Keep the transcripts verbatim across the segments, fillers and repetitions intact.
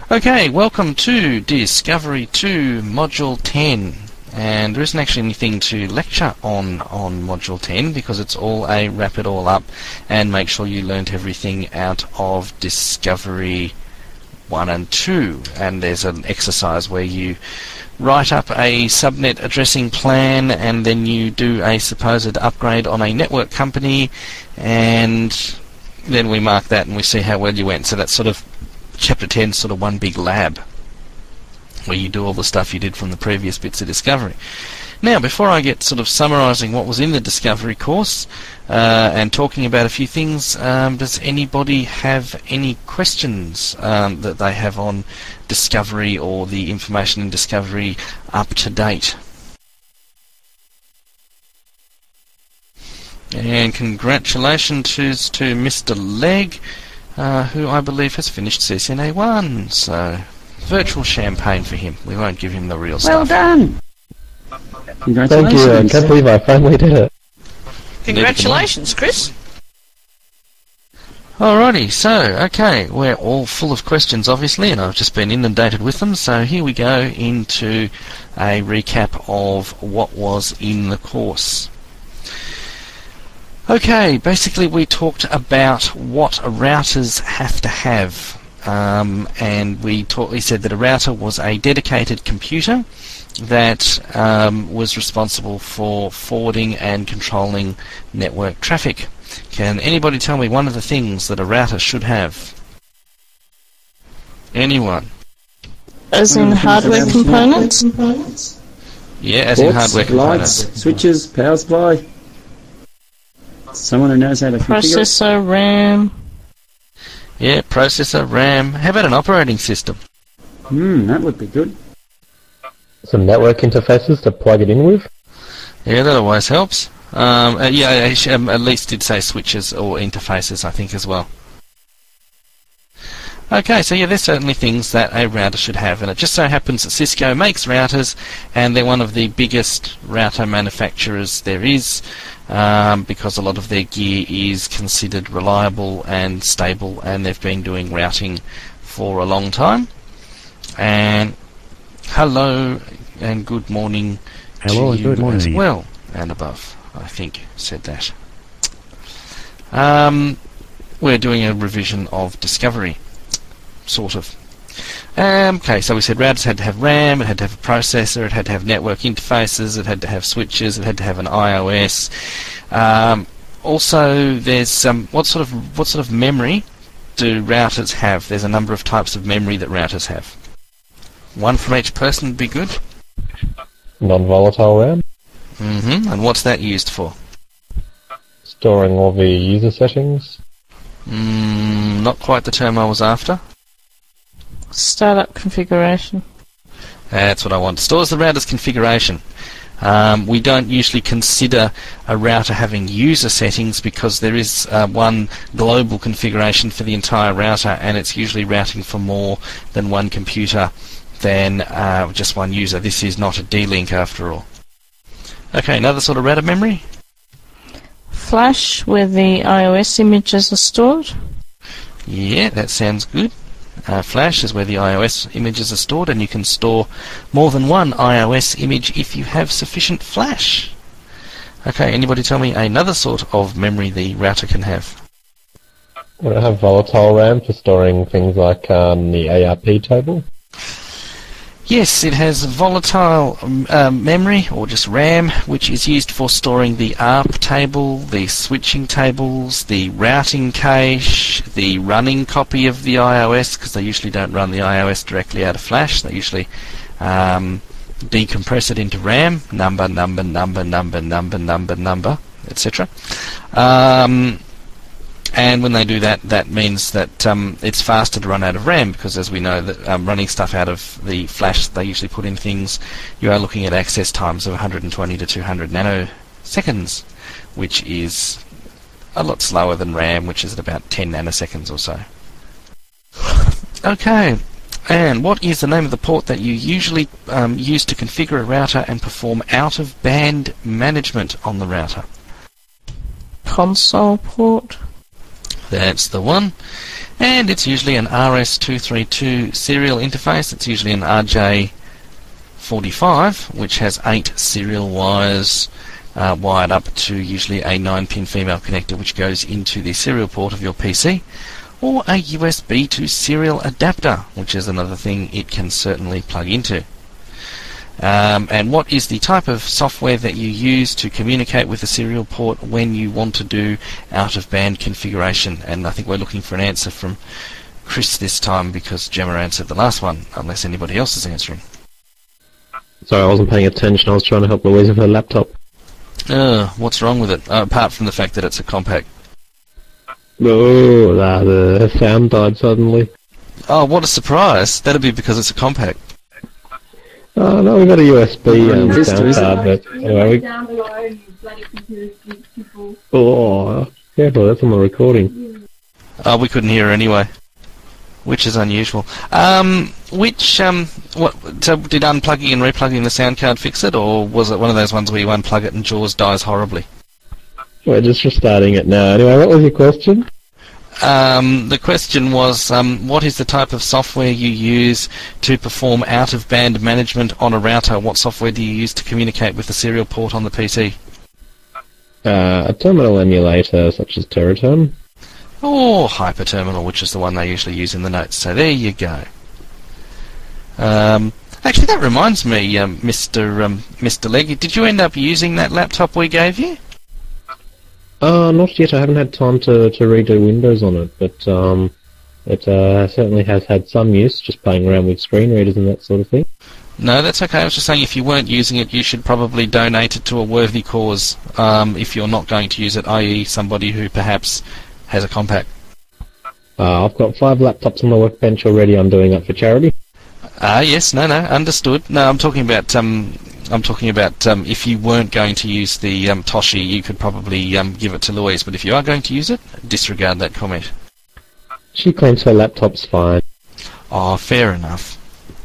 Okay, welcome to Discovery two Module ten. And there isn't actually anything to lecture on on Module ten because it's all a wrap it all up and make sure you learnt everything out of Discovery one and two. And there's an exercise where you write up a subnet addressing plan and then you do a supposed upgrade on a network company, and then we mark that and we see how well you went. So that's sort of Chapter ten, sort of one big lab where you do all the stuff you did from the previous bits of Discovery. Now, before I get sort of summarising what was in the Discovery course uh, and talking about a few things, um, does anybody have any questions um, that they have on Discovery or the information in Discovery up to date? And congratulations to, to Mister Legg, uh, who I believe has finished C C N A one, so virtual champagne for him. We won't give him the real well stuff. Well done! Congratulations. Thank you, I can't believe I finally did it. Congratulations, Chris. Alrighty, so, okay, we're all full of questions, obviously, and I've just been inundated with them, so here we go into a recap of what was in the course. Okay, basically we talked about what routers have to have, um, and we, talk, we said that a router was a dedicated computer that um, was responsible for forwarding and controlling network traffic. Can anybody tell me one of the things that a router should have? Anyone? As in hardware components? Yeah, as Ports, in hardware components. lights, switches, power supply. Someone who knows how to configure it. Processor, RAM. Yeah, processor, RAM. How about an operating system? Hmm, that would be good. Some network interfaces to plug it in with. Yeah, that always helps. Um, uh, yeah, I sh- um, at least did say switches or interfaces, I think, as well. Okay, so yeah, there's certainly things that a router should have, and it just so happens that Cisco makes routers, and they're one of the biggest router manufacturers there is, um, because a lot of their gear is considered reliable and stable, and they've been doing routing for a long time. And hello and good morning Hello to and you good morning. as well, and above, I think, said that. Um, we're doing a revision of Discovery. Sort of. Um, okay, so we said routers had to have RAM, it had to have a processor, it had to have network interfaces, it had to have switches, it had to have an I O S. Um, also, there's um, what sort of what sort of memory do routers have? There's a number of types of memory that routers have. One from each person would be good. Non-volatile RAM. Mm-hmm. And what's that used for? Storing all the user settings. Mm, not quite the term I was after. Startup configuration. That's what I want. Stores the router's configuration. Um, we don't usually consider a router having user settings because there is uh, one global configuration for the entire router, and it's usually routing for more than one computer than uh, just one user. This is not a D-Link after all. Okay, another sort of router memory? Flash, where the iOS images are stored. Yeah, that sounds good. Uh, Flash is where the iOS images are stored, and you can store more than one iOS image if you have sufficient flash. Okay, anybody tell me another sort of memory the router can have? Would it have volatile RAM for storing things like um, the A R P table? Yes, it has volatile um, um, memory, or just RAM, which is used for storing the A R P table, the switching tables, the routing cache, the running copy of the iOS, because they usually don't run the iOS directly out of Flash. They usually um, decompress it into RAM, number, number, number, number, number, number, number, et cetera. Um, And when they do that, that means that um, it's faster to run out of RAM, because as we know, that um, running stuff out of the flash they usually put in things, you are looking at access times of one hundred twenty to two hundred nanoseconds, which is a lot slower than RAM, which is at about ten nanoseconds or so. Okay, and what is the name of the port that you usually um, use to configure a router and perform out-of-band management on the router? Console port. That's the one. And it's usually an R S two thirty-two serial interface. It's usually an R J forty-five, which has eight serial wires uh, wired up to usually a nine pin female connector, which goes into the serial port of your P C, or a U S B to serial adapter, which is another thing it can certainly plug into. Um, and what is the type of software that you use to communicate with the serial port when you want to do out-of-band configuration? And I think we're looking for an answer from Chris this time, because Gemma answered the last one, unless anybody else is answering. Sorry, I wasn't paying attention. I was trying to help Louise with her laptop. Uh, what's wrong with it? Uh, apart from the fact that it's a compact. Oh, the, the sound died suddenly. Oh, what a surprise. That'd be because it's a compact. Oh, no, we've got a U S B um, Vista, sound is it? card, but anyway, we... Down below, you bloody computer people. Oh, careful, that's on the recording. Oh, we couldn't hear her anyway, which is unusual. Um, which, um, what, so did unplugging and replugging the sound card fix it, or was it one of those ones where you unplug it and JAWS dies horribly? We're just restarting it now. Anyway, what was your question? Um, the question was, um, what is the type of software you use to perform out-of-band management on a router? What software do you use to communicate with the serial port on the P C? Uh, a terminal emulator such as Teraterm. Or Hyperterminal, which is the one they usually use in the notes. So there you go. Um, actually, that reminds me, um, Mister Um, Mister Leggy, did you end up using that laptop we gave you? Uh, not yet. I haven't had time to, to redo Windows on it, but um, it uh, certainly has had some use, just playing around with screen readers and that sort of thing. No, that's okay. I was just saying if you weren't using it, you should probably donate it to a worthy cause um, if you're not going to use it, that is somebody who perhaps has a compact. Uh, I've got five laptops on my workbench already. I'm doing that for charity. Ah, yes, no, no, understood. No, I'm talking about... Um, I'm talking about um, if you weren't going to use the um, Toshi, you could probably um, give it to Louise. But if you are going to use it, disregard that comment. She claims her laptop's fine. Oh, fair enough.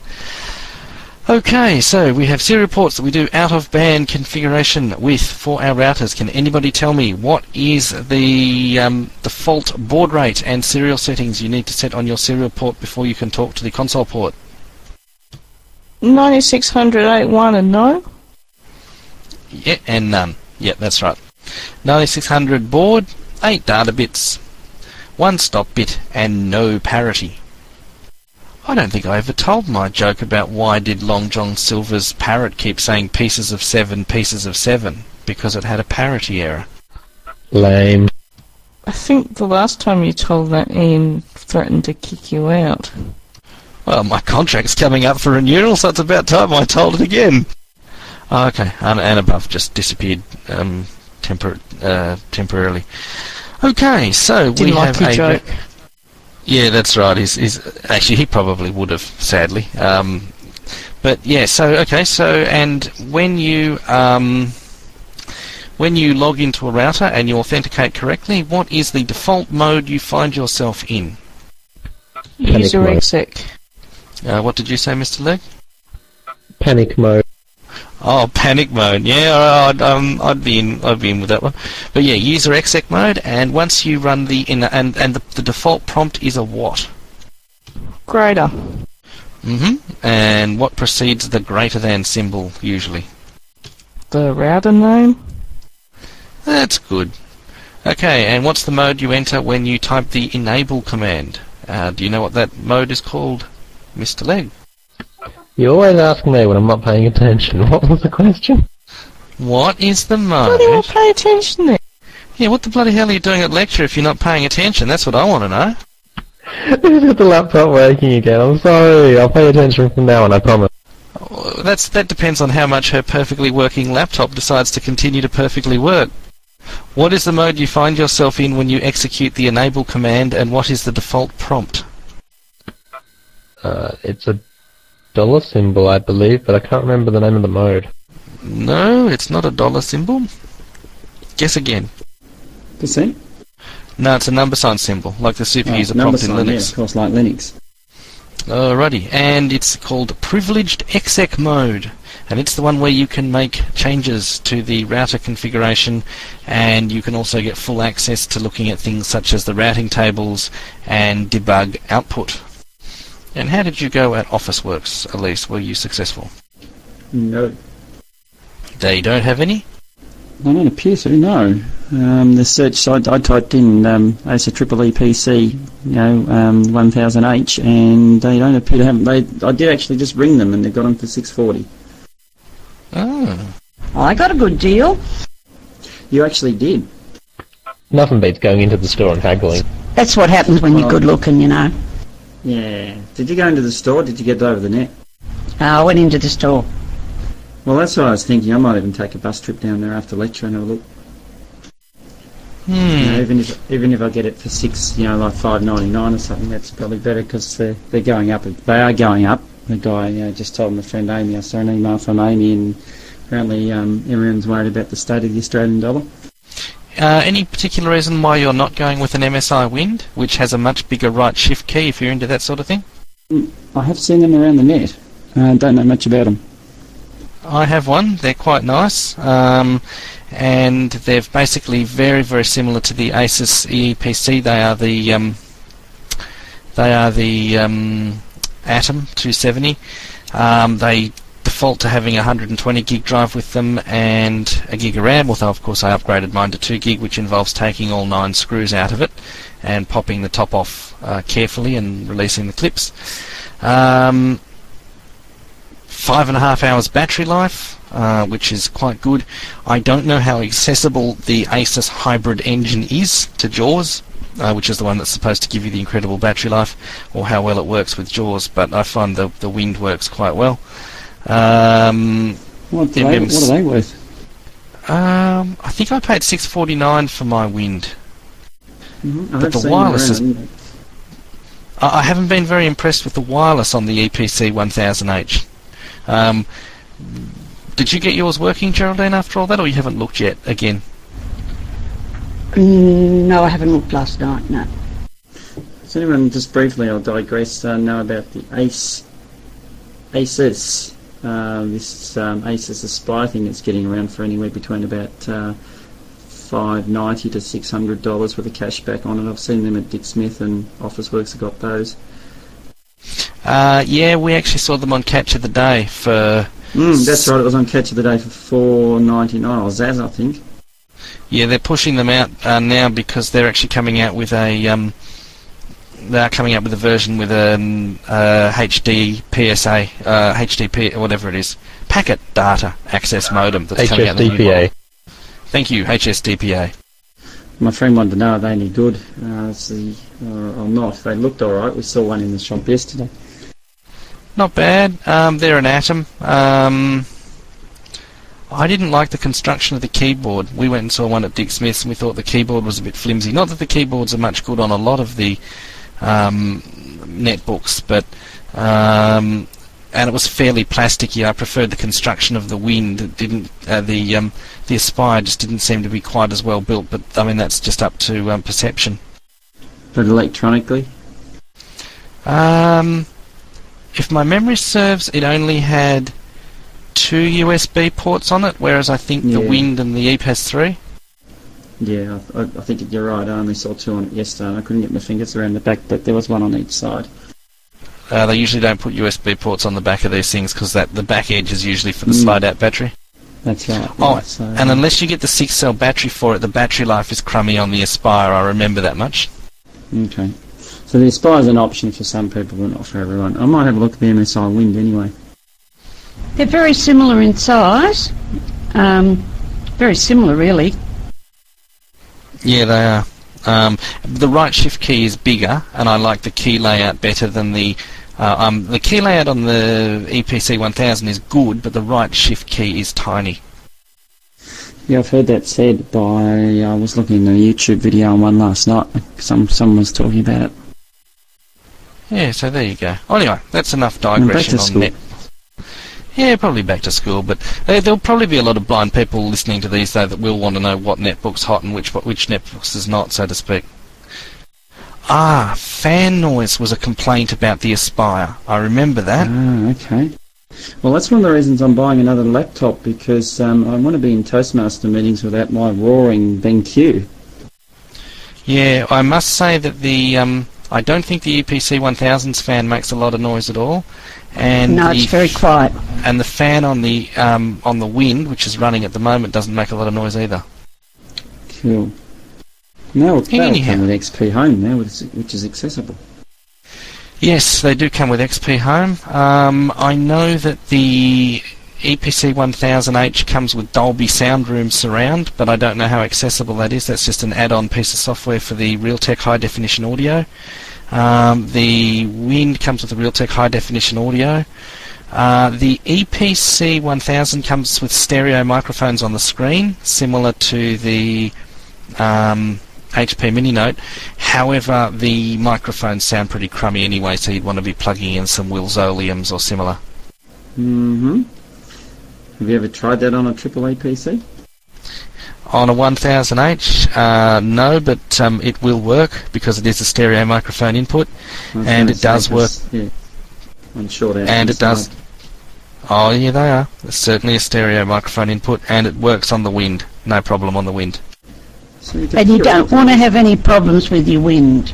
Okay, so we have serial ports that we do out-of-band configuration with for our routers. Can anybody tell me what is the um, default baud rate and serial settings you need to set on your serial port before you can talk to the console port? ninety-six hundred eight one and no? Yeah, and none. Yeah, that's right. ninety-six hundred baud, eight data bits, one stop bit, and no parity. I don't think I ever told my joke about why did Long John Silver's parrot keep saying pieces of seven, pieces of seven, because it had a parity error. Lame. I think the last time you told that, Ian threatened to kick you out. Well, my contract's coming up for renewal, so it's about time I told it again. Oh, okay, and, and above just disappeared um, tempor- uh, temporarily. Okay, so Didn't we like have your a... joke. Yeah, that's right. He's, he's actually he probably would have, sadly. Um, but yeah, so okay, so and when you um, when you log into a router and you authenticate correctly, what is the default mode you find yourself in? User mode. exec. Uh, what did you say, Mister Leg? Panic mode. Oh, panic mode. Yeah, I'd, um, I'd be in. I'd be in with that one. But yeah, user exec mode, and once you run the in and and the, the default prompt is a what? Greater. Mhm. And what precedes the greater than symbol usually? The router name. That's good. Okay, and what's the mode you enter when you type the enable command? Uh, do you know what that mode is called, Mister Leg? You always ask me when I'm not paying attention. What was the question? What is the Bloody well mode? pay attention then. Yeah, what the bloody hell are you doing at lecture if you're not paying attention? That's what I want to know. Who's got the laptop working again? I'm sorry. I'll pay attention from now on, I promise. Oh, That's that depends on how much her perfectly working laptop decides to continue to perfectly work. What is the mode you find yourself in when you execute the enable command, and what is the default prompt? Uh, it's a dollar symbol, I believe, but I can't remember the name of the mode. No, it's not a dollar symbol. Guess again. Percent? No, it's a number sign symbol, like the super Oh, user number prompt in sign, yeah, Linux. of course, like Linux. Alrighty, and it's called Privileged Exec Mode, and it's the one where you can make changes to the router configuration, and you can also get full access to looking at things such as the routing tables and debug output. And how did you go at Officeworks, Elise? Were you successful? No. They don't have any? I don't appear to, no. Um, the search site, I typed in um, Acer Triple E P C, you know, um, one thousand H, and they don't appear to have. They, I did actually just ring them, and they got them for six forty. Oh. I got a good deal. You actually did. Nothing beats going into the store and haggling. That's what happens when you're good looking, you know. Yeah. Did you go into the store? Or did you get it over the net? Uh, I went into the store. Well, that's what I was thinking. I might even take a bus trip down there after lecture and have a look. Hmm. You know, even if even if I get it for six, you know, like five ninety nine or something, that's probably better because they're they're going up. They are going up. The guy you know, just told my friend Amy. I saw an email from Amy, and apparently um, everyone's worried about the state of the Australian dollar. Uh, any particular reason why you're not going with an M S I Wind, which has a much bigger right shift key if you're into that sort of thing? I have seen them around the net. I uh, don't know much about them. I have one. They're quite nice, um, and they're basically very, very similar to the Asus E E P C. They are the um, they are the um, Atom two seventy. Um, they default to having a one hundred twenty gig drive with them and a gig of RAM. Although, of course, I upgraded mine to two gig, which involves taking all nine screws out of it and popping the top off uh, carefully and releasing the clips. Um, Five and a half hours battery life, uh, which is quite good. I don't know how accessible the Asus hybrid engine is to JAWS, uh, which is the one that's supposed to give you the incredible battery life, or how well it works with JAWS, but I find the, the Wind works quite well. Um, What, do they, what are they worth? Um, I think I paid six forty-nine for my Wind. Mm-hmm. But the wireless is... I, I haven't been very impressed with the wireless on the E P C one thousand H. Um, did you get yours working, Geraldine, after all that, or you haven't looked yet again? Mm, no, I haven't looked last night, no. Does anyone, just briefly, I'll digress, uh, know about the Ace, Asus, uh, this um, Asus Aspire thing that's getting around for anywhere between about uh, five ninety to six hundred dollars with a cashback on it. I've seen them at Dick Smith and Officeworks have got those. Uh, yeah, we actually saw them on Catch of the Day for... Mm, that's right, it was on Catch of the Day for four ninety-nine, or Zaz, I think. Yeah, they're pushing them out uh, now because they're actually coming out with a... Um, they're coming out with a version with an uh, H D P S A, uh, H D P, whatever it is, packet data access modem that's coming out. H S D P A. Thank you, H S D P A. My friend wanted to know are they any good, uh, see, or, or not. They looked alright, we saw one in the shop yesterday. Not bad. Um, they're an Atom. Um, I didn't like the construction of the keyboard. We went and saw one at Dick Smith's and we thought the keyboard was a bit flimsy. Not that the keyboards are much good on a lot of the um, netbooks, but um, and it was fairly plasticky. I preferred the construction of the Wind. It didn't uh, the um, the Aspire just didn't seem to be quite as well built. But I mean that's just up to um, perception. But electronically? Um. If my memory serves, it only had two U S B ports on it, whereas I think Yeah. the Wind and the E P has three. Yeah, I, I think you're right. I only saw two on it yesterday and I couldn't get my fingers around the back, but there was one on each side. Uh, they usually don't put U S B ports on the back of these things because that the back edge is usually for the Mm. slide-out battery. That's right. Oh, yeah, so, and unless you get the six-cell battery for it, the battery life is crummy on the Aspire. I remember that much. Okay. So the Aspire's an option for some people, but not for everyone. I might have a look at the M S I Wind anyway. They're very similar in size. Um, very similar, really. Yeah, they are. Um, the right shift key is bigger, and I like the key layout better than the... Uh, um, the key layout on the E P C one thousand is good, but the right shift key is tiny. Yeah, I've heard that said by... I was looking at a YouTube video on one last night. Some Someone was talking about it. Yeah, so there you go. Anyway, that's enough And back digression to on school. net. Yeah, probably back to school, but uh, there'll probably be a lot of blind people listening to these, though, that will want to know what netbook's hot and which which netbook's is not, so to speak. Ah, fan noise was a complaint about the Aspire. I remember that. Ah, okay. Well, that's one of the reasons I'm buying another laptop, because um, I want to be in Toastmaster meetings without my roaring BenQ. Yeah, I must say that the um, I don't think the E P C one thousand's fan makes a lot of noise at all, and No, the it's very quiet. and the fan on the um, on the Wind, which is running at the moment, doesn't make a lot of noise either. Cool. Now it's that'll Anyhow. come with X P Home now, which is- which is accessible. Yes, they do come with X P Home. Um, I know that the E P C one thousand H comes with Dolby Sound Room Surround, but I don't know how accessible that is. That's just an add-on piece of software for the Realtek High Definition Audio. Um, the Wind comes with the Realtek High Definition Audio. Uh, the E P C one thousand comes with stereo microphones on the screen, similar to the um, H P Mini Note. However, the microphones sound pretty crummy anyway, so you'd want to be plugging in some Wilzoliums or similar. Mm-hmm. Have you ever tried that on a triple A P C? On a one thousand H, uh, no, but um, it will work because it is a stereo microphone input, I was and gonna it does say, work. 'cause, Yeah. On short out And it inside. does. Oh, yeah, they are. It's certainly a stereo microphone input, and it works on the Wind. No problem on the Wind. So you And you don't want to have any problems with your wind.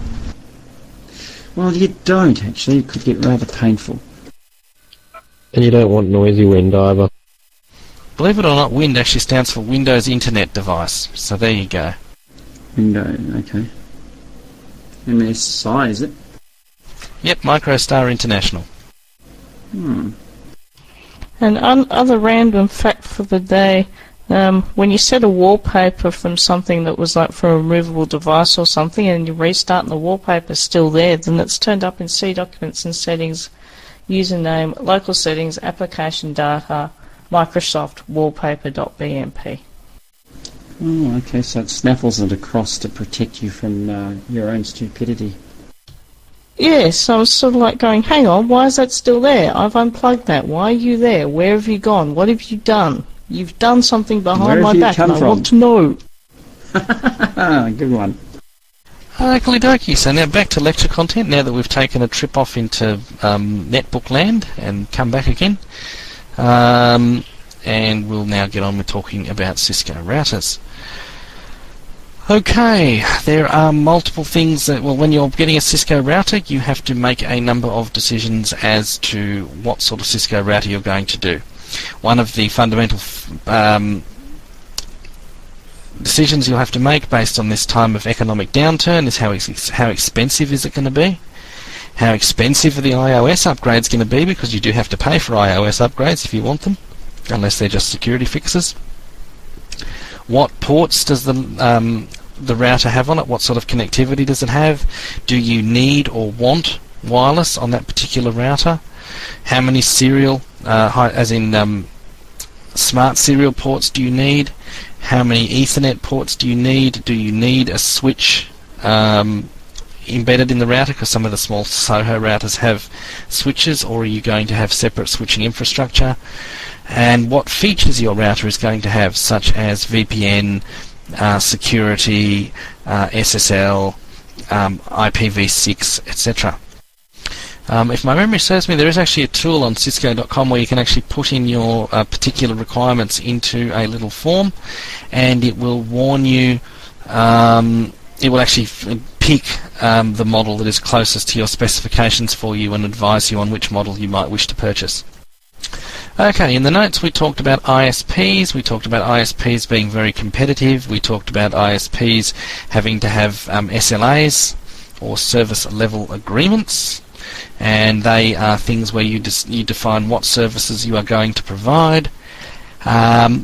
Well, you don't actually. It could get rather painful. And you don't want noisy wind either. Believe it or not, Wind actually stands for Windows Internet Device. So there you go. Window, okay. M S I, is it? Yep, MicroStar International. Hmm. And un- other random fact for the day, um, when you set a wallpaper from something that was like from a removable device or something and you restart and the wallpaper's still there, then it's turned up in C documents and settings, username, local settings, application data, Microsoft wallpaper.bmp. Oh, okay, so it snaffles it across to protect you from uh, your own stupidity. Yes, I was sort of like going, hang on, why is that still there? I've unplugged that. Why are you there? Where have you gone? What have you done? You've done something behind Where have my you back come and I from? want to know. Ah, good one. Okie dokie. So now back to lecture content, now that we've taken a trip off into um, netbook land and come back again. Um, and we'll now get on with talking about Cisco routers. Okay, there are multiple things that, well, when you're getting a Cisco router, you have to make a number of decisions as to what sort of Cisco router you're going to do. One of the fundamental um, decisions you'll have to make based on this time of economic downturn is how ex how expensive is it going to be? How expensive are the iOS upgrades going to be? Because you do have to pay for iOS upgrades if you want them, unless they're just security fixes. What ports does the um, the router have on it? What sort of connectivity does it have? Do you need or want wireless on that particular router? How many serial, uh, high, as in um, smart serial ports do you need? How many Ethernet ports do you need? Do you need a switch um, embedded in the router? Because some of the small Soho routers have switches, or are you going to have separate switching infrastructure? And what features your router is going to have, such as V P N, uh, security, uh, S S L, um, I P v six, et cetera. Um, if my memory serves me, there is actually a tool on Cisco dot com where you can actually put in your uh, particular requirements into a little form, and it will warn you. Um, it will actually f pick um, the model that is closest to your specifications for you and advise you on which model you might wish to purchase. Okay, in the notes we talked about I S Ps, we talked about I S Ps being very competitive, we talked about I S Ps having to have um, S L As, or service level agreements, and they are things where you, you define what services you are going to provide. Um,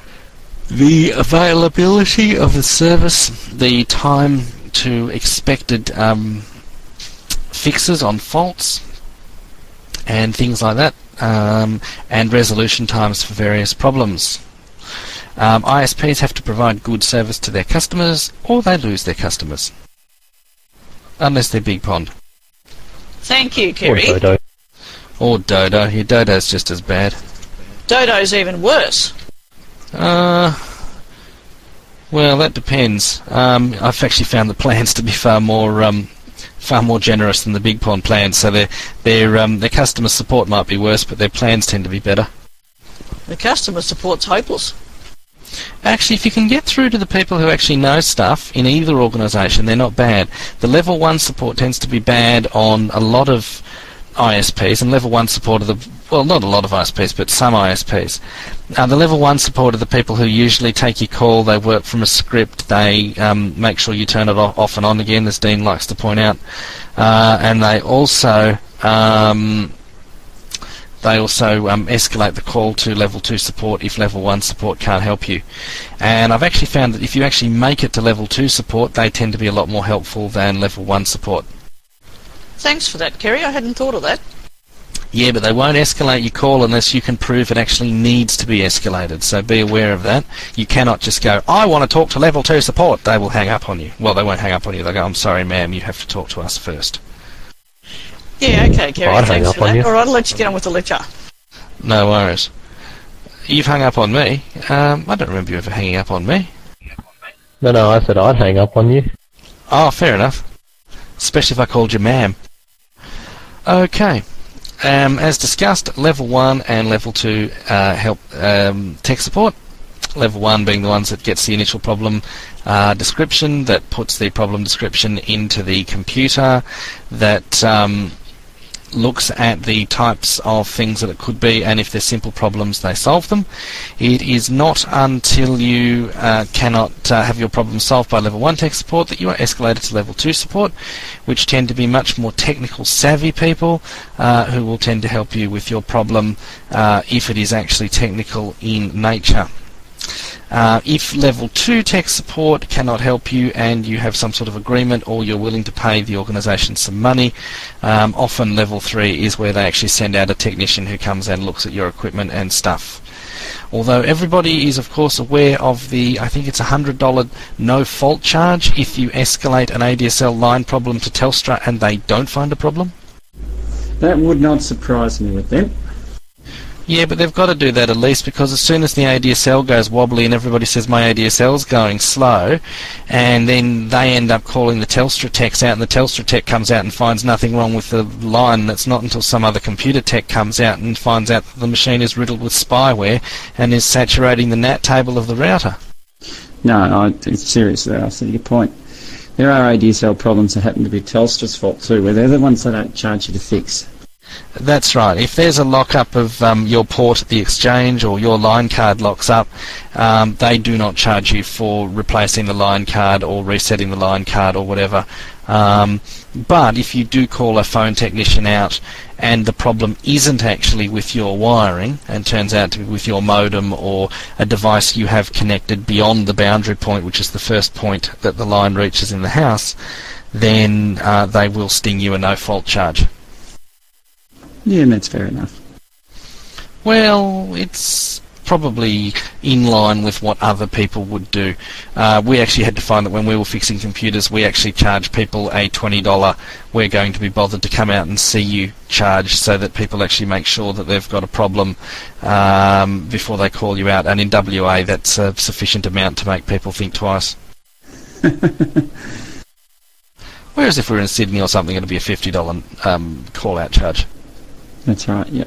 the availability of the service, the time to expected um, fixes on faults, and things like that. Um, and resolution times for various problems. Um, I S Ps have to provide good service to their customers, or they lose their customers. Unless they're Big Pond. Thank you, Or Kerry. Dodo. Or Dodo. Yeah, Dodo's just as bad. Dodo's even worse. Uh, well, that depends. Um, I've actually found the plans to be far more um, far more generous than the Big Pond plans. So their their um, their customer support might be worse, but their plans tend to be better. The customer support's hopeless. Actually, if you can get through to the people who actually know stuff in either organisation, they're not bad. The level one support tends to be bad on a lot of I S Ps, and level one support are the, well, not a lot of I S Ps, but some I S Ps. Uh, the level one support are the people who usually take your call, they work from a script, they um, make sure you turn it off, off and on again, as Dean likes to point out, uh, and they also um, they also um, escalate the call to level two support if level one support can't help you. And I've actually found that if you actually make it to level two support, they tend to be a lot more helpful than level one support. Thanks for that, Kerry. I hadn't thought of that. Yeah, but they won't escalate your call unless you can prove it actually needs to be escalated. So be aware of that. You cannot just go, I want to talk to level two support. They will hang up on you. Well, they won't hang up on you. They'll go, I'm sorry, ma'am, you have to talk to us first. Yeah, okay, Kerry. I'd hang Thanks up for on that. you. All right, I'll let you get on with the lecture. No worries. You've hung up on me. Um, I don't remember you ever hanging up on me. No, no, I said I'd hang up on you. Oh, fair enough. Especially if I called you ma'am. Okay. Um, as discussed, level one and level two uh, help um, tech support. Level one being the ones that gets the initial problem uh, description, that puts the problem description into the computer, that um, looks at the types of things that it could be, and if they're simple problems, they solve them. It is not until you uh, cannot uh, have your problem solved by level one tech support that you are escalated to level two support, which tend to be much more technical savvy people uh, who will tend to help you with your problem uh, if it is actually technical in nature. Uh, if level two tech support cannot help you and you have some sort of agreement or you're willing to pay the organisation some money, um, often level three is where they actually send out a technician who comes and looks at your equipment and stuff. Although everybody is of course aware of the, I think it's a one hundred dollar no fault charge if you escalate an A D S L line problem to Telstra and they don't find a problem. That would not surprise me with them. Yeah, but they've got to do that at least, because as soon as the A D S L goes wobbly and everybody says my A D S L's going slow, and then they end up calling the Telstra techs out, and the Telstra tech comes out and finds nothing wrong with the line, and it's not until some other computer tech comes out and finds out that the machine is riddled with spyware and is saturating the N A T table of the router. No, I, it's serious though, I see your point. There are A D S L problems that happen to be Telstra's fault too, where they're the ones they don't charge you to fix. That's right. If there's a lock-up of um, your port at the exchange or your line card locks up, um, they do not charge you for replacing the line card or resetting the line card or whatever. Um, but if you do call a phone technician out and the problem isn't actually with your wiring and turns out to be with your modem or a device you have connected beyond the boundary point, which is the first point that the line reaches in the house, then uh, they will sting you a no-fault charge. Yeah, and that's fair enough. Well, it's probably in line with what other people would do. Uh, we actually had to find that when we were fixing computers, we actually charge people a twenty dollar we're going to be bothered to come out and see you charge, so that people actually make sure that they've got a problem um, before they call you out. And in W A, that's a sufficient amount to make people think twice. Whereas if we were in Sydney or something, it'd be a fifty dollar um, call-out charge. That's right, yep.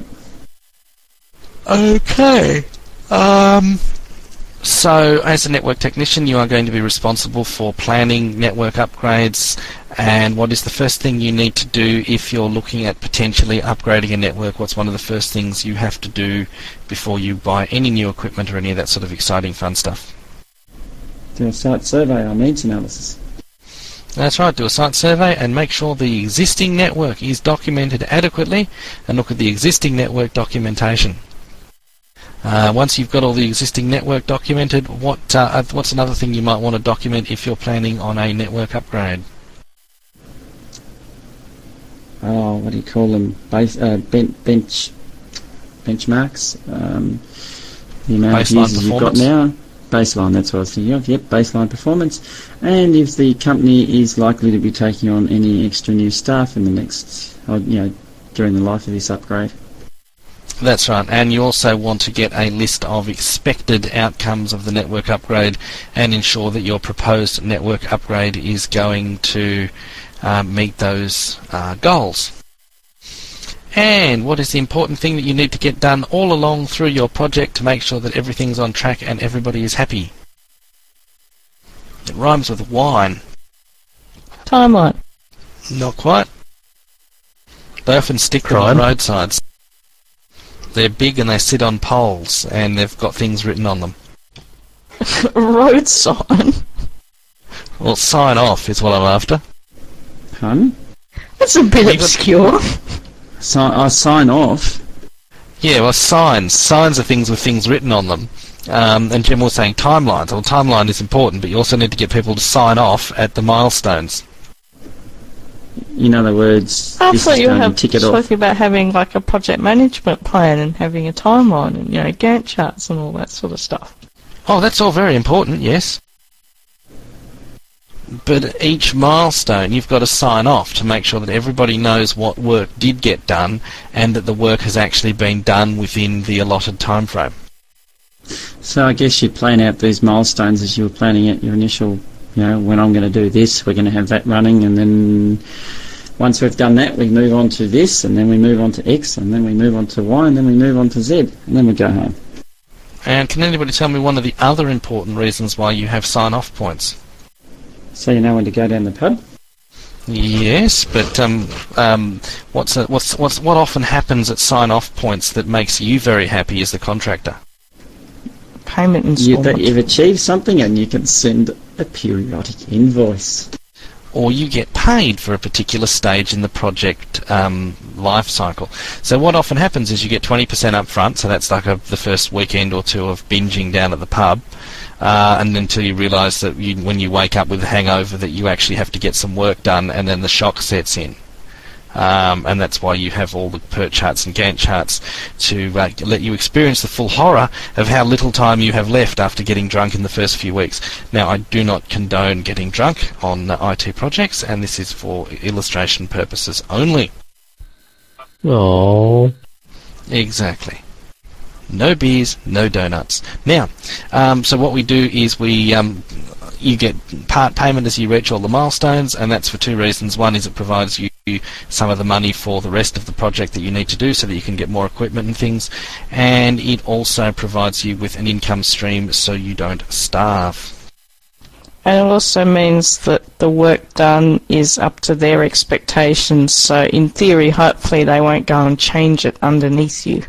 Okay. Um, so, as a network technician, you are going to be responsible for planning network upgrades. And what is the first thing you need to do if you're looking at potentially upgrading a network? What's one of the first things you have to do before you buy any new equipment or any of that sort of exciting fun stuff? Do a site survey on needs analysis. That's right, do a site survey and make sure the existing network is documented adequately, and look at the existing network documentation. Uh, once you've got all the existing network documented, what uh, what's another thing you might want to document if you're planning on a network upgrade? Oh, what do you call them? Base, uh, ben, bench benchmarks. Um, the amount Baseline of users you've got performance? now. Baseline, that's what I was thinking of. Yep, baseline performance. And if the company is likely to be taking on any extra new staff in the next, or, you know, during the life of this upgrade. That's right, and you also want to get a list of expected outcomes of the network upgrade and ensure that your proposed network upgrade is going to uh, meet those uh, goals. And what is the important thing that you need to get done all along through your project to make sure that everything's on track and everybody is happy? It rhymes with wine. Timeline. Not quite. They often stick them Crime. on roadsides. They're big and they sit on poles and they've got things written on them. Road sign. Well, sign off is what I'm after. Pardon? That's a bit You got- obscure. Si- I sign off. Yeah, well, signs. Signs are things with things written on them. Um, and Jim was saying timelines. Well, timeline is important, but you also need to get people to sign off at the milestones. In other words, I this thought is you were going to have, tick it off. talking about having like a project management plan and having a timeline and, you know, Gantt charts and all that sort of stuff. Oh, that's all very important, yes. But each milestone you've got to sign off to make sure that everybody knows what work did get done and that the work has actually been done within the allotted time frame. So I guess you plan out these milestones as you were planning out your initial, you know, when I'm going to do this, we're going to have that running, and then once we've done that, we move on to this, and then we move on to X, and then we move on to Y, and then we move on to Z, and then we go home. And can anybody tell me one of the other important reasons why you have sign-off points? So you know when to go down the pub? Yes, but um, um, what's a, what's what's what often happens at sign-off points that makes you very happy as the contractor? Payment You, installment. that you've achieved something and you can send a periodic invoice. Or you get paid for a particular stage in the project um, life cycle. So what often happens is you get twenty percent up front, so that's like a, the first weekend or two of binging down at the pub, uh, and until you realise that you, when you wake up with a hangover that you actually have to get some work done, and then the shock sets in. Um, and that's why you have all the PERT charts and Gantt charts to uh, let you experience the full horror of how little time you have left after getting drunk in the first few weeks. Now, I do not condone getting drunk on uh, I T projects, and this is for illustration purposes only. Oh, Exactly. No beers, no donuts. Now, um, so what we do is we um, you get part payment as you reach all the milestones, and that's for two reasons. One is it provides you some of the money for the rest of the project that you need to do so that you can get more equipment and things, and it also provides you with an income stream so you don't starve. And it also means that the work done is up to their expectations, so in theory, hopefully they won't go and change it underneath you.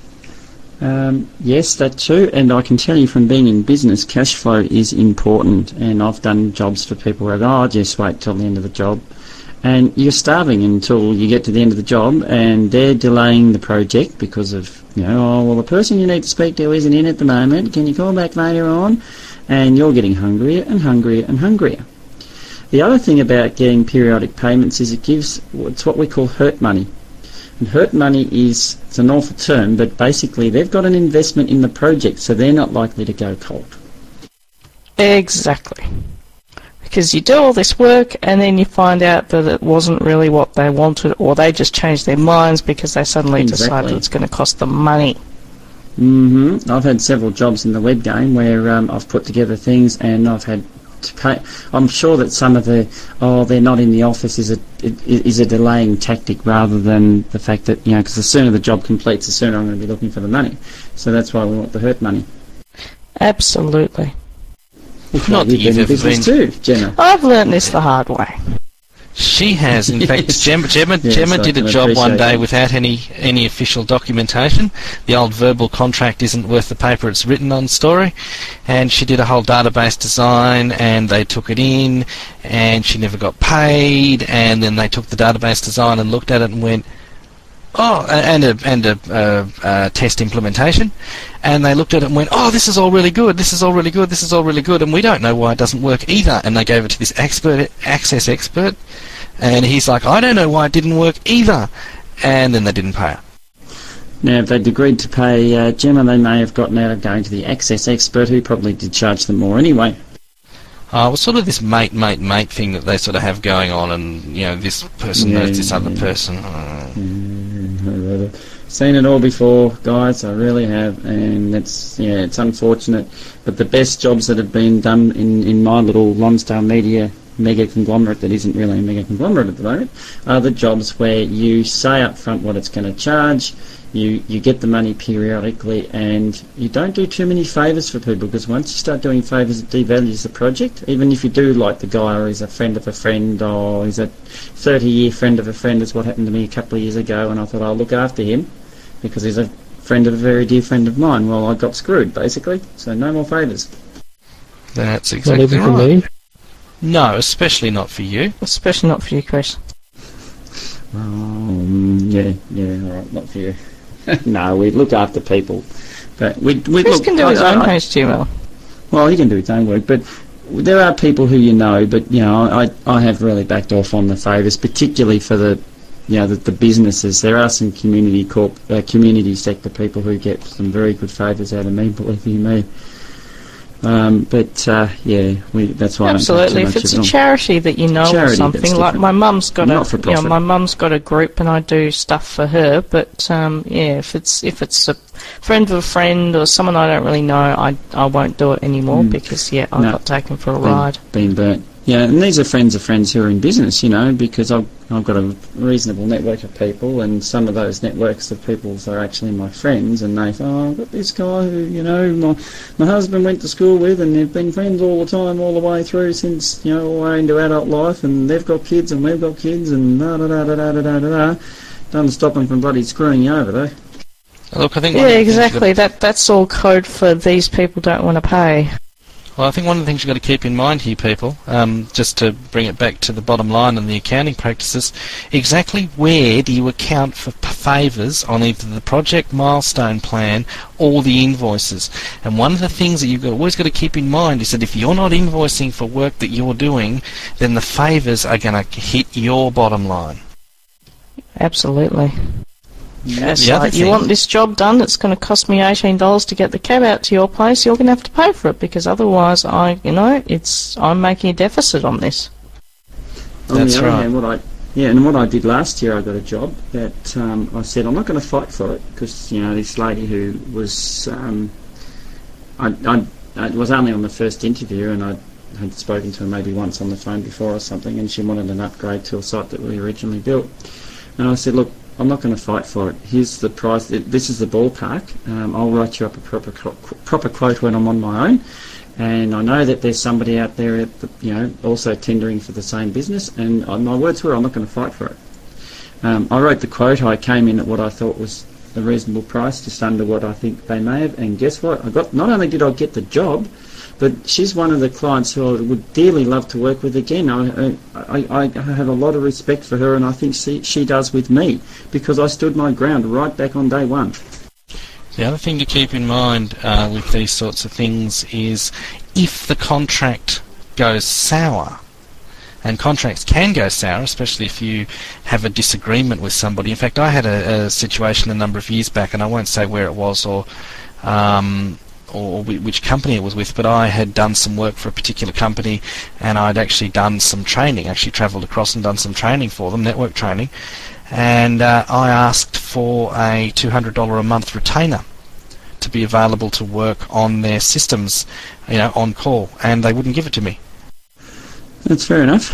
Um, yes, that too, and I can tell you from being in business, cash flow is important, and I've done jobs for people where, oh, just wait till the end of the job, and you're starving until you get to the end of the job, and they're delaying the project because of, you know, oh, well, the person you need to speak to isn't in at the moment, can you call back later on? And you're getting hungrier and hungrier and hungrier. The other thing about getting periodic payments is it gives, it's what we call hurt money. And hurt money is, it's an awful term, but basically they've got an investment in the project, so they're not likely to go cold. Exactly. Because you do all this work and then you find out that it wasn't really what they wanted, or they just changed their minds because they suddenly Exactly. decided it's going to cost them money. hmm I've had several jobs in the web game where um, I've put together things and I've had to pay. I'm sure that some of the, oh, they're not in the office is a is a delaying tactic rather than the fact that, you know, because the sooner the job completes, the sooner I'm going to be looking for the money. So that's why we want the hurt money. Absolutely. Not that You've you've been in ever business been- too, Jenna. I've learnt this the hard way. She has, in fact. Yes. Gemma, Gemma, Yes, Gemma I did a can job one appreciate day that. without any any official documentation. The old verbal contract isn't worth the paper it's written on story. And she did a whole database design, and they took it in, and she never got paid. And then they took the database design and looked at it and went, oh, a- and a and a, uh, uh, test implementation, and they looked at it and went, oh, this is all really good, this is all really good, this is all really good, and we don't know why it doesn't work either. And they gave it to this expert, access expert, and he's like, I don't know why it didn't work either. And then they didn't pay her. Now, if they'd agreed to pay uh, Gemma, they may have gotten out of going to the access expert, who probably did charge them more anyway. Uh, it was sort of this mate, mate, mate thing that they sort of have going on, and, you know, this person Yeah, knows this other yeah. person. Uh, Mm, Seen it all before, guys. I really have, and it's yeah, it's unfortunate. But the best jobs that have been done in, in my little Lonsdale Media mega conglomerate that isn't really a mega conglomerate at the moment, are the jobs where you say up front what it's going to charge, you, you get the money periodically, and you don't do too many favours for people, because once you start doing favours, it devalues the project. Even if you do like the guy, or he's a friend of a friend, or he's a thirty-year friend of a friend, is what happened to me a couple of years ago, and I thought I'll look after him because he's a friend of a very dear friend of mine. Well, I got screwed, basically, so no more favours. That's Not exactly even for right. me. No, especially not for you. Especially not for you, Chris. Um, yeah, yeah, all right, not for you. No, we look after people, but we we Chris look. can do I- his I- own I- H T M L. Well, he can do his own work, but there are people who you know. But you know, I I have really backed off on the favours, particularly for the, you know, the, the businesses. There are some community corp, uh, community sector people who get some very good favours out of me, believe you me. Um, but uh, yeah, we, that's why Absolutely. I don't If take too it's much a of charity that you know Charity, or that's something, like different. my mum's got Not a, for you know, profit. my mum's got a group and I do stuff for her. But um, yeah, if it's if it's a friend of a friend or someone I don't really know, I I won't do it anymore Mm. because yeah, I No. got taken for a Been- ride. been burnt. Yeah, and these are friends of friends who are in business, you know, because I've, I've got a reasonable network of people, and some of those networks of people are actually my friends, and they say, oh, I've got this guy who, you know, my, my husband went to school with, and they've been friends all the time, all the way through since, you know, all the way into adult life, and they've got kids, and we've got kids, and da da da da da da da da. Doesn't stop them from bloody screwing you over, though. Look, I think one Yeah, of the things you've exactly. That that's all code for these people don't want to pay. Well, I think one of the things you've got to keep in mind here, people, um, just to bring it back to the bottom line and the accounting practices, exactly where do you account for p- favours on either the project milestone plan or the invoices? And one of the things that you've got, always got to keep in mind is that if you're not invoicing for work that you're doing, then the favours are going to hit your bottom line. Absolutely. It's The other like, you thing- want this job done, it's going to cost me eighteen dollars to get the cab out to your place, you're going to have to pay for it, because otherwise, I, you know, it's I'm making a deficit on this. On That's the other right. hand, what I yeah, and what I did last year, I got a job that um, I said I'm not going to fight for it, because you know this lady who was um, I, I I was only on the first interview, and I had spoken to her maybe once on the phone before or something, and she wanted an upgrade to a site that we originally built, and I said, look, I'm not going to fight for it. Here's the price. This is the ballpark. Um, I'll write you up a proper proper quote when I'm on my own. And I know that there's somebody out there, at the, you know, also tendering for the same business. And uh, my words were, I'm not going to fight for it. Um, I wrote the quote. I came in at what I thought was a reasonable price, just under what I think they may have. And guess what? I got. Not only did I get the job, but she's one of the clients who I would dearly love to work with again. I, I, I have a lot of respect for her, and I think she, she does with me, because I stood my ground right back on day one. The other thing to keep in mind uh, with these sorts of things is if the contract goes sour, and contracts can go sour, especially if you have a disagreement with somebody. In fact, I had a, a situation a number of years back, and I won't say where it was or um, or whi- which company it was with, but I had done some work for a particular company, and I'd actually done some training, actually travelled across and done some training for them, network training, and uh, I asked for a two hundred dollars a month retainer to be available to work on their systems, you know, on call, and they wouldn't give it to me. That's fair enough.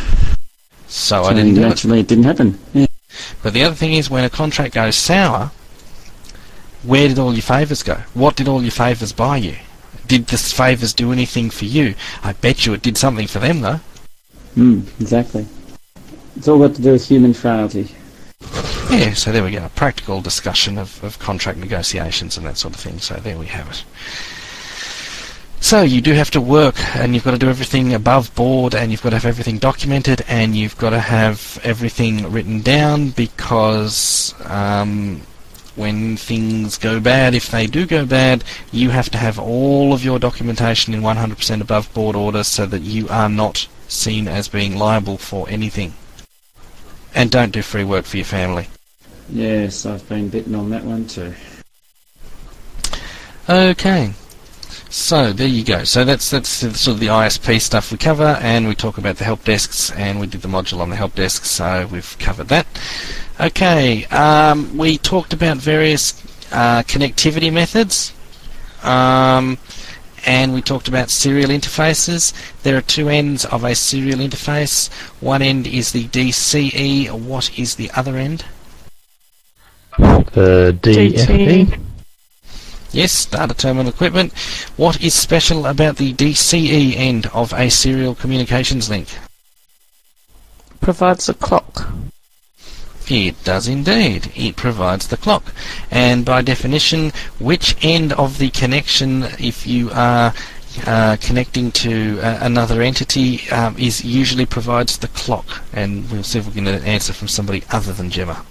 So So I didn't do it. naturally, it didn't happen. Yeah. But the other thing is, when a contract goes sour, where did all your favours go? What did all your favours buy you? Did the favours do anything for you? I bet you it did something for them, though. Mm, exactly. It's all got to do with human frailty. Yeah, so there we go. A practical discussion of, of contract negotiations and that sort of thing. So there we have it. So you do have to work, and you've got to do everything above board, and you've got to have everything documented, and you've got to have everything written down, because um, when things go bad, if they do go bad, you have to have all of your documentation in one hundred percent above board order, so that you are not seen as being liable for anything. And don't do free work for your family. Yes, I've been bitten on that one too. Okay, so there you go. So that's that's the- sort of the I S P stuff we cover, and we talk about the help desks, and we did the module on the help desks, so we've covered that. Okay, um, we talked about various uh, connectivity methods, um, and we talked about serial interfaces. There are two ends of a serial interface. One end is the D C E. What is the other end? The D F E. D T. Yes, data terminal equipment. What is special about the D C E end of a serial communications link? Provides a clock. It does indeed. It provides the clock. And by definition, which end of the connection, if you are uh, connecting to uh, another entity, um, is usually provides the clock? And we'll see if we can get an answer from somebody other than Gemma.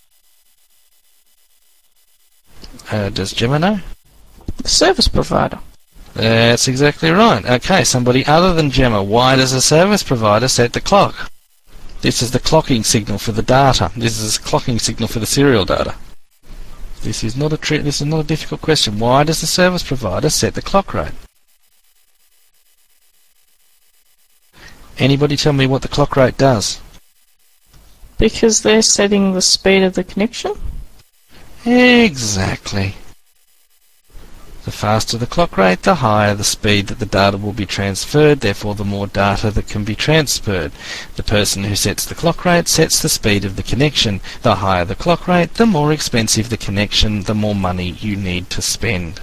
Uh, does Gemma know? The service provider. That's exactly right. Okay, somebody other than Gemma. Why does a service provider set the clock? This is the clocking signal for the data. This is a clocking signal for the serial data. This is not a tri- this is not a difficult question. Why does the service provider set the clock rate? Anybody tell me what the clock rate does? Because they're setting the speed of the connection. Exactly. The faster the clock rate, the higher the speed that the data will be transferred, therefore the more data that can be transferred. The person who sets the clock rate sets the speed of the connection. The higher the clock rate, the more expensive the connection, the more money you need to spend.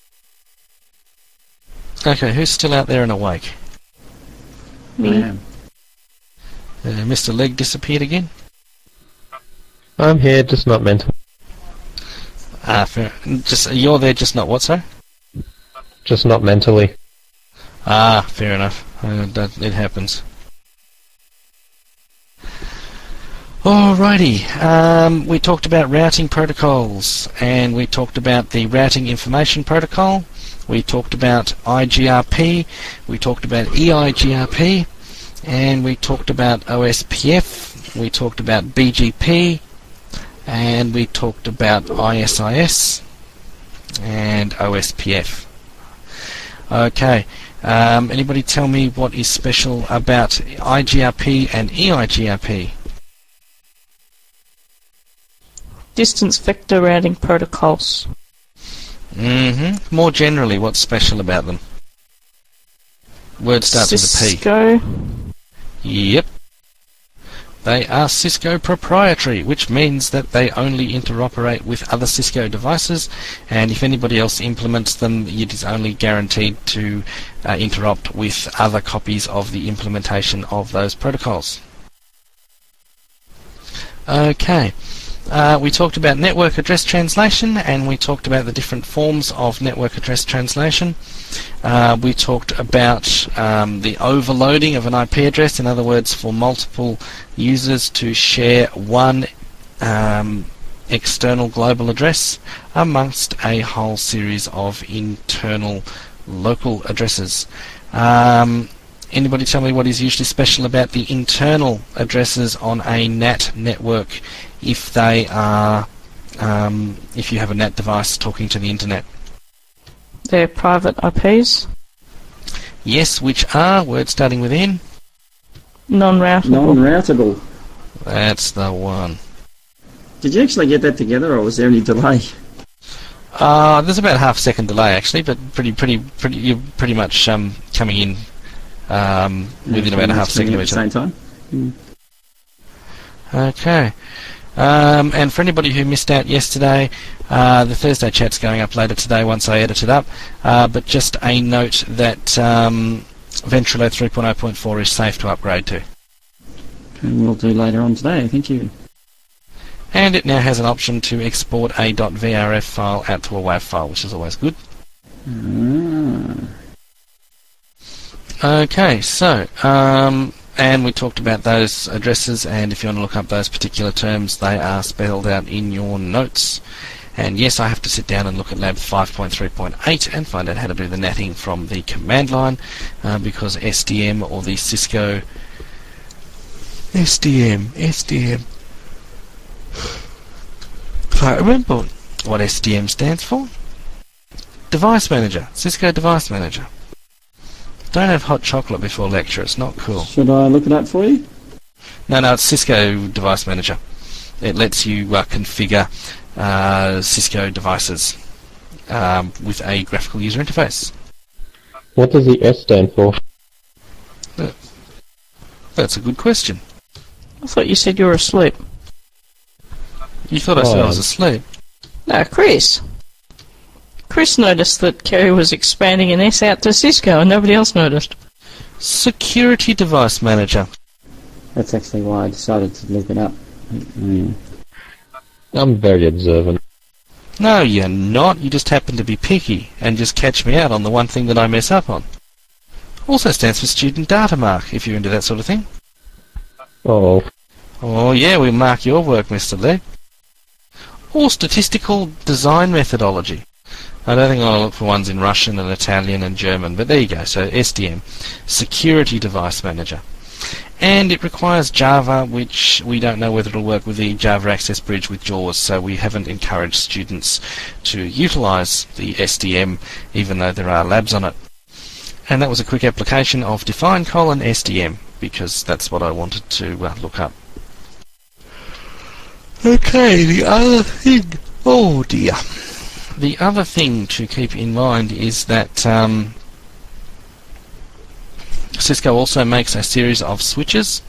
Okay, who's still out there and awake? I Me. am. Uh, Mister Legg disappeared again? I'm here, just not mental. Ah, fair. Just, you're there, just not what, sir? Just not mentally. Ah, fair enough. Uh, that, it happens. Alrighty, um, we talked about routing protocols, and we talked about the routing information protocol. We talked about I G R P, we talked about E I G R P, and we talked about O S P F, we talked about B G P, and we talked about I S I S and O S P F. Okay, um, anybody tell me what is special about I G R P and E I G R P? Distance vector routing protocols. Mm-hmm. More generally, what's special about them? Word starts with a P. Cisco. Yep. They are Cisco proprietary, which means that they only interoperate with other Cisco devices, and if anybody else implements them, it is only guaranteed to uh, interrupt with other copies of the implementation of those protocols. Okay. Uh, we talked about network address translation, and we talked about the different forms of network address translation. Uh, we talked about um, the overloading of an I P address, in other words, for multiple users to share one um, external global address amongst a whole series of internal local addresses. Um, Anybody tell me what is usually special about the internal addresses on a N A T network if they are, um, if you have a N A T device talking to the internet? They're private I Ps. Yes, which are, word starting with N. Non-routable. Non-routable. That's the one. Did you actually get that together, or was there any delay? Uh, there's about a half second delay actually, but pretty, pretty, pretty, you're pretty much um, coming in um, within about a half second of at each the other. same time. Mm. Okay. Um, and for anybody who missed out yesterday, uh, the Thursday chat's going up later today once I edit it up. Uh, but just a note that um, Ventrilo three point oh point four is safe to upgrade to. And we'll do later on today, thank you. And it now has an option to export a .vrf file out to a WAV file, which is always good. Ah. Okay, so, um, and we talked about those addresses, and if you want to look up those particular terms, they are spelled out in your notes. And yes, I have to sit down and look at lab five point three point eight and find out how to do the natting from the command line, uh, because S D M or the Cisco S D M, S D M. Can't remember what S D M stands for. Device Manager, Cisco Device Manager. Don't have hot chocolate before lecture, it's not cool. Should I look it up for you? No, no, it's Cisco Device Manager. It lets you uh, configure uh, Cisco devices um, with a graphical user interface. What does the S stand for? That's a good question. I thought you said you were asleep. You thought I said Oh. I was asleep. No, Chris. Chris noticed that Kerry was expanding an S out to Cisco and nobody else noticed. Security Device Manager. That's actually why I decided to look it up. Mm. I'm very observant. No, you're not. You just happen to be picky and just catch me out on the one thing that I mess up on. Also stands for Student Data Mark, if you're into that sort of thing. Oh, Oh, yeah, we mark your work, Mister Lee. Or Statistical Design Methodology. I don't think I'll look for ones in Russian and Italian and German, but there you go. So S D M, Security Device Manager. And it requires Java, which we don't know whether it'll work with the Java Access Bridge with JAWS, so we haven't encouraged students to utilise the S D M, even though there are labs on it. And that was a quick application of define colon S D M, because that's what I wanted to uh, look up. Okay, the other thing... Oh dear. The other thing to keep in mind is that um, Cisco also makes a series of switches,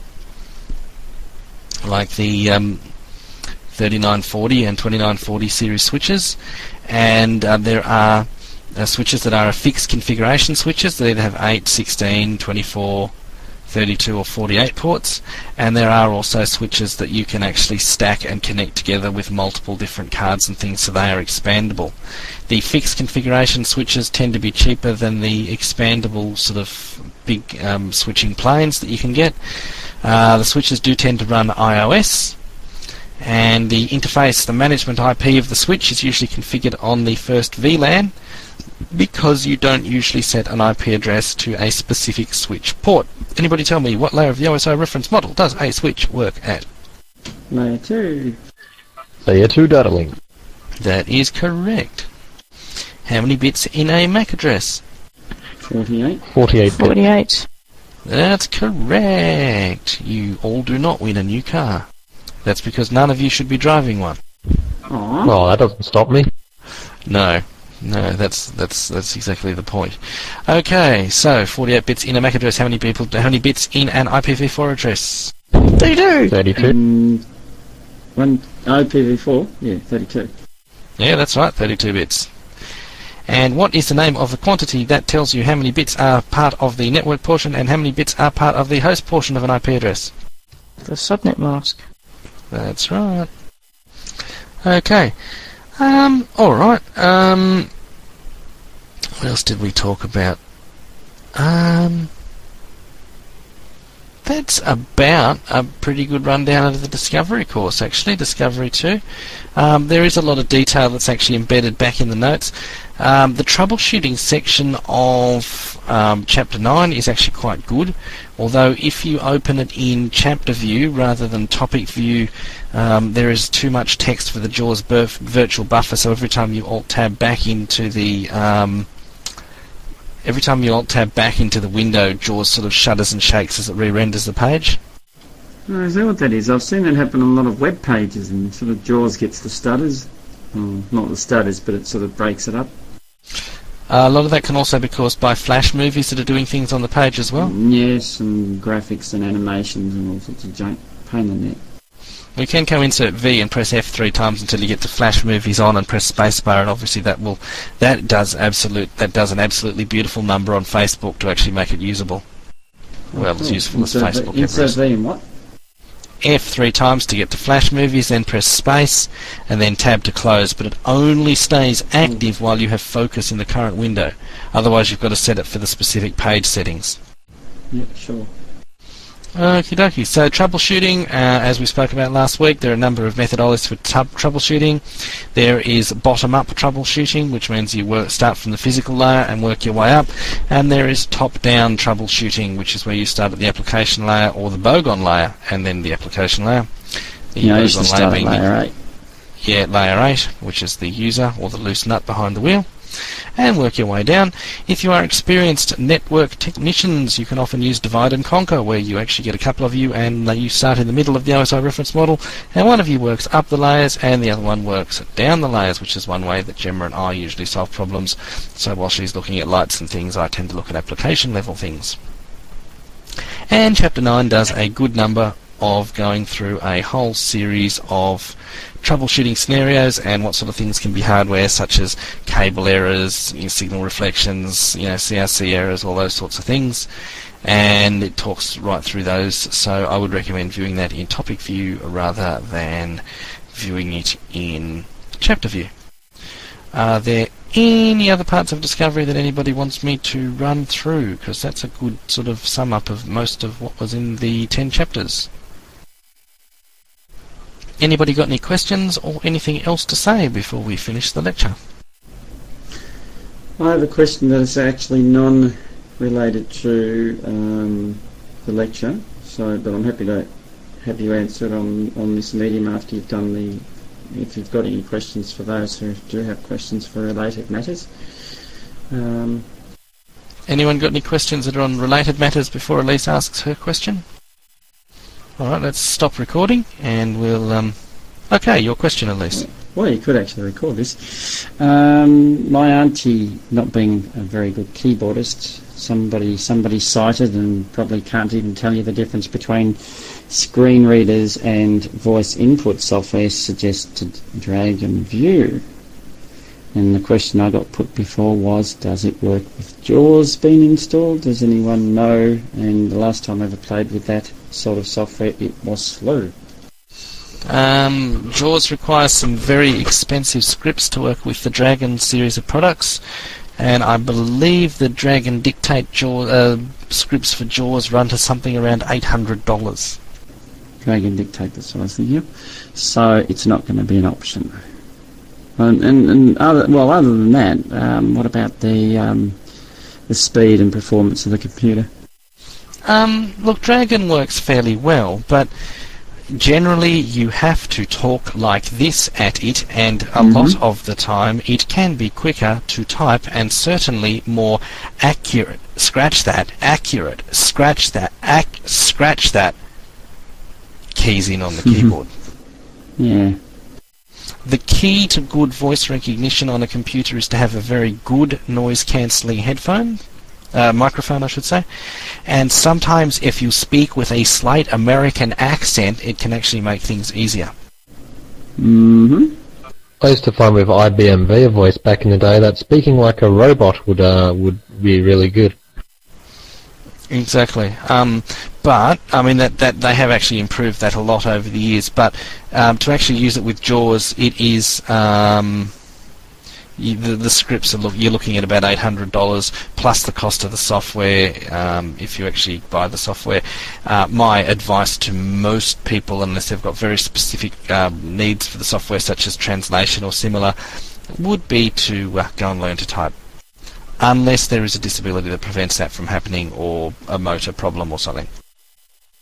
like the um, thirty-nine forty and twenty-nine forty series switches, and uh, there are uh, switches that are a fixed configuration switches. They either have eight, sixteen, twenty-four, thirty-two or forty-eight ports, and there are also switches that you can actually stack and connect together with multiple different cards and things, so they are expandable. The fixed configuration switches tend to be cheaper than the expandable sort of big um, switching planes that you can get. Uh, the switches do tend to run iOS, and the interface, the management I P of the switch is usually configured on the first V LAN, because you don't usually set an I P address to a specific switch port. Anybody tell me what layer of the O S I reference model does a switch work at? Layer two. layer two data link. That is correct. How many bits in a M A C address? forty-eight. forty-eight bit. forty-eight. That's correct. You all do not win a new car. That's because none of you should be driving one. Aww. Well, that doesn't stop me. No. No, that's that's that's exactly the point. Okay, so forty-eight bits in a M A C address. How many people? How many bits in an I P v four address? They do. thirty-two. Um, one I P v four. Yeah, thirty-two. Yeah, that's right, thirty-two bits. And what is the name of the quantity that tells you how many bits are part of the network portion and how many bits are part of the host portion of an I P address? The subnet mask. That's right. Okay. Um, alright. Um, what else did we talk about? Um, that's about a pretty good rundown of the Discovery course, actually, Discovery two. Um, there is a lot of detail that's actually embedded back in the notes. Um, the troubleshooting section of um, Chapter nine is actually quite good, although if you open it in Chapter View rather than Topic View, um, there is too much text for the JAWS burf- virtual buffer, so every time you Alt-Tab back into the... Um, every time you Alt-Tab back into the window, JAWS sort of shudders and shakes as it re-renders the page. Oh, is that what that is? I've seen that happen on a lot of web pages, and sort of JAWS gets the stutters. Well, not the stutters, but it sort of breaks it up. Uh, a lot of that can also be caused by Flash movies that are doing things on the page as well. Yes, and graphics and animations and all sorts of junk. Pain in the neck. We can go insert V and press F three times until you get to Flash movies on, and press spacebar, and obviously that will that does absolute that does an absolutely beautiful number on Facebook to actually make it usable. Well, as Cool. useful as Insert Facebook V- ever Insert is. V and what? F three times to get to Flash movies, then press space, and then tab to close, but it only stays active while you have focus in the current window. Otherwise you've got to set it for the specific page settings. Yeah, sure. Okie dokie. So troubleshooting, uh, as we spoke about last week, there are a number of methodologies for tub troubleshooting. There is bottom-up troubleshooting, which means you work, start from the physical layer and work your way up. And there is top-down troubleshooting, which is where you start at the application layer or the Bogon layer, and then the application layer. The Yeah, I used to Bogon start at being the- layer eight. Yeah, layer eight, which is the user or the loose nut behind the wheel. and work your way down. If you are experienced network technicians, you can often use divide and conquer, where you actually get a couple of you and uh, you start in the middle of the O S I reference model, and one of you works up the layers and the other one works down the layers, which is one way that Gemma and I usually solve problems. So while she's looking at lights and things, I tend to look at application level things. And Chapter nine does a good number of going through a whole series of troubleshooting scenarios and what sort of things can be hardware, such as cable errors, you know, signal reflections, you know, C R C errors, all those sorts of things. And it talks right through those, so I would recommend viewing that in topic view rather than viewing it in chapter view. Are there any other parts of Discovery that anybody wants me to run through? Because that's a good sort of sum up of most of what was in the ten chapters. Anybody got any questions or anything else to say before we finish the lecture? I have a question that is actually non-related to um, the lecture, so but I'm happy to have you answer it on, on this medium after you've done the, if you've got any questions for those who do have questions for related matters. Um, Anyone got any questions that are on related matters before Elise asks her question? Alright, let's stop recording and we'll... Um, okay, your question, Elise. Well, you could actually record this. Um, my auntie, not being a very good keyboardist, somebody somebody sighted and probably can't even tell you the difference between screen readers and voice input software, suggested Dragon View. And the question I got put before was, does it work with JAWS being installed? Does anyone know? And the last time I ever played with that sort of software, it was slow. Um, JAWS requires some very expensive scripts to work with the Dragon series of products, and I believe the Dragon Dictate JAWS, uh, scripts for JAWS run to something around eight hundred dollars. Dragon Dictate, that's what I was thinking of. So it's not going to be an option. And, and, and other, well, other than that, um, what about the um, the speed and performance of the computer? Um, look, Dragon works fairly well, but generally you have to talk like this at it, and a Mm-hmm. lot of the time it can be quicker to type and certainly more accurate. Scratch that, accurate, scratch that, ac- scratch that. Keys in on the keyboard. Yeah. The key to good voice recognition on a computer is to have a very good noise-cancelling headphone, uh, microphone I should say, and sometimes if you speak with a slight American accent, it can actually make things easier. Mm-hmm. I used to find with I B M Via Voice back in the day that speaking like a robot would uh, would be really good. Exactly. Um, but, I mean, that, that they have actually improved that a lot over the years, but um, to actually use it with JAWS, it is... Um, you, the, the scripts, are look, you're looking at about eight hundred dollars, plus the cost of the software, um, if you actually buy the software. Uh, my advice to most people, unless they've got very specific um, needs for the software, such as translation or similar, would be to uh, go and learn to type. Unless there is a disability that prevents that from happening, or a motor problem or something.